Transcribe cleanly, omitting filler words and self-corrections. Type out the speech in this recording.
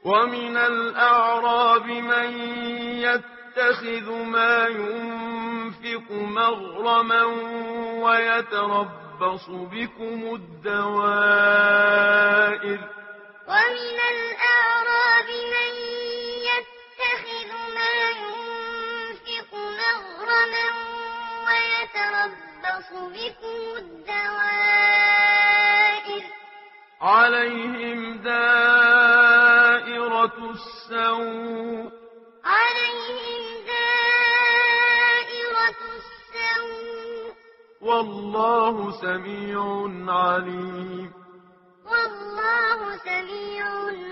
ومن الأعراب من يتخذ ما ينفق مغرما ويتربص بكم الدوائر ومن الأعراب من يتخذ ما ينفق مغرما ويتربص بكم الدوائر عليهم دائرة السوء والله سميع عليم